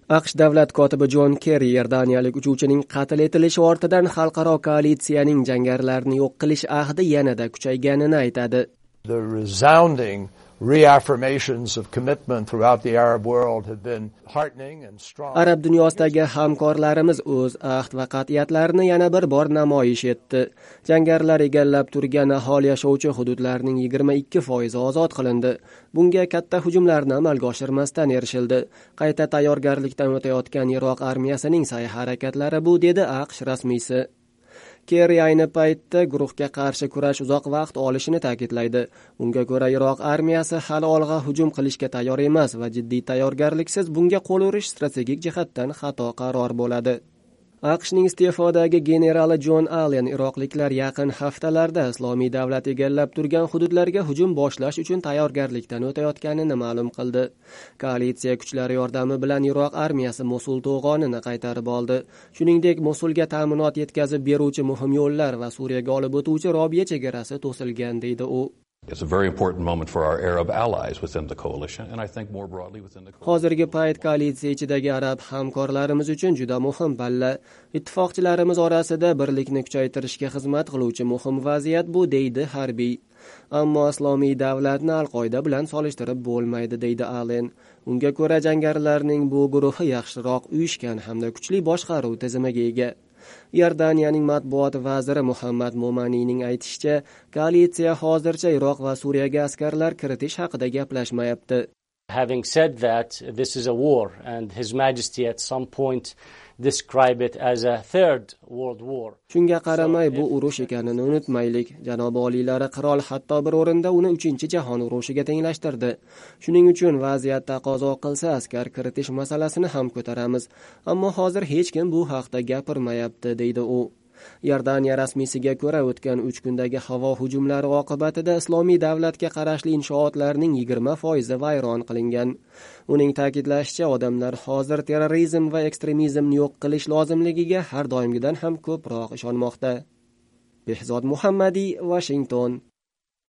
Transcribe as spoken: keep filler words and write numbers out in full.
AQSh davlat kotibi Jon Kerri iordaniyalik uchuvchining qatl etilishi ortidan xalqaro koalitsiyaning jangarilarni yo'q qilish ahdi yanada kuchayganini aytadi. The resounding reaffirmations of commitment throughout the Arab world have been heartening and strong. Arab dunyosidagi hamkorlarimiz o'z ahd va qat'iyatlarini yana bir bor namoyish etdi. Jangarilar egallab turgan aholi yashovchi hududlarning yigirma ikki foizi ozod qilindi. Bunga katta hujumlarni amalga oshirmasdan erishildi. Qayta tayyorgarlikdan o'tayotgan Iroq armiyasining sa'y-harakatlari bu, dedi AQSh rasmiysi. Kerri ayni paytda guruhga qarshi kurash uzoq vaqt olishini ta'kidlaydi. Unga ko'ra Iroq armiyasi hali olg'a hujum qilishga tayyor emas va jiddiy tayyorgarliksiz bunga qo'l urish strategik jihatdan xato qaror bo'ladi. AQShning iste'fodagi generali Jon Allen iroqliklar yaqin haftalarda Islomiy davlat egallab turgan hududlarga hujum boshlash uchun tayyorgarlikdan o'tayotganini ma'lum qildi. Koalitsiya kuchlari yordami bilan Iroq armiyasi Mosul to'g'onini qaytarib oldi. Shuningdek, Mosulga ta'minot yetkazib beruvchi muhim yo'llar va Suriyaga olib o'tuvchi Robiya chegarasi to'silgan, deydi u. It's a very important moment for our Arab allies within the coalition and I think more broadly within the coalition. Hozirgi payt koalitsiya ichidagi arab hamkorlarimiz uchun juda muhim palla. Ittifoqchilarimiz orasida birlikni kuchaytirishga xizmat qiluvchi muhim vaziyat bu, deydi harbiy. Ammo Islomiy davlatni Al-Qoida bilan solishtirib bo'lmaydi, deydi Allen. Unga ko'ra jangarilarning bu guruhi yaxshiroq uyushgan hamda kuchli boshqaruv tizimiga ega. Iordaniyaning matbuot vaziri Muhammad Mo'maniyning aytishicha, koalitsiya hozircha Iroq va Suriyaga askarlar kiritish haqida gaplashmayapti. Having said that, this is a war and His Majesty at some point describe it as a third world war. Shunga qaramay bu urush ekanini unutmaylik. Janob oliylari qirol hatto bir o'rinda uni uchinchi jahon urushiga tenglashtirdi. Shuning uchun vaziyat taqozo qilsa askar kiritish masalasini ham ko'taramiz. Ammo hozir hech kim bu haqda gapirmayapti, deydi u. Iordaniya rasmiysiga ko'ra o'tgan uch kundagi havo hujumlari oqibatida Islomiy davlatga qarashli inshootlarning yigirma foizi vayron qilingan. Uning ta'kidlashicha, odamlar hozir terrorizm va ekstremizmni yo'q qilish lozimligiga har doimgidan ham ko'proq ishonmoqda. Behzod Muhammadi, Washington.